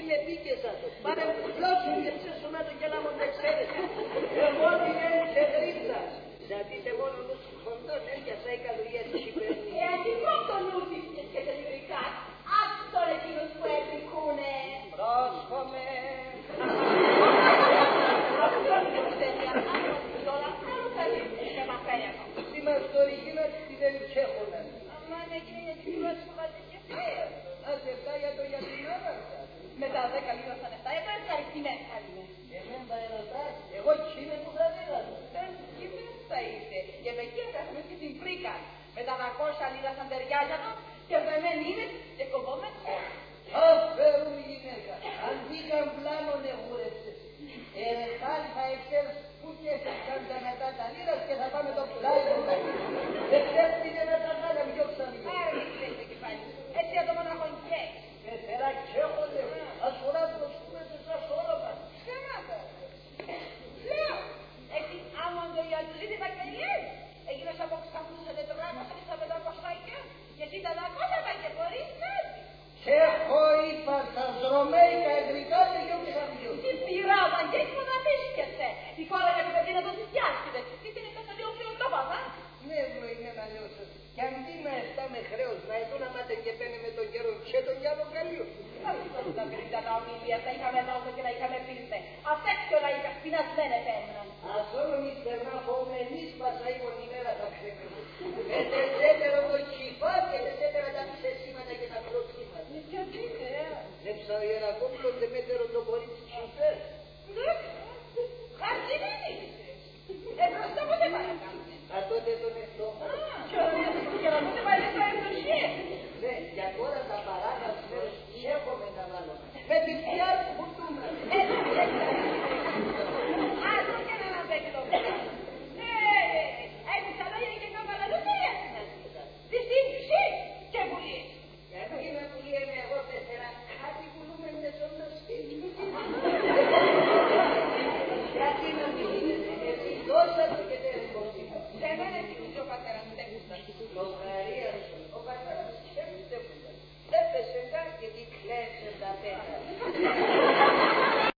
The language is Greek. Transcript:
είναι πίκες αυτό. Πάρε μου φλώσουν και ψέσουμε το και να μου τα ξέρετε. Εγώ είναι σε γρίπτα. Ζατείτε μόνο τους χοντών έρχιασα η καλουργία της υπερνής. Έτσι πρώτο νους και τελικά. Αυτό εκείνους που έπρικουνε. Πρόσχομαι. Τι μας το ρηγήνα τι δεν τσέχονα. Αμά είναι εκείνη για την πρώτη που βάζεις και εσύ. Ας 7 για το για την ώρα. Με τα 10 λίγο σαν 7, εδώ ευχαριστημένοι θα είναι. Εμένα τα ερωτάς, εγώ τσίνε που θα δίγαμε. Ευχαριστημένοι θα είστε. Και με εκεί θα έχουμε και την πρίκα. Με τα 200 λίρα σαν ταιριάζατο και δεμένοι είναι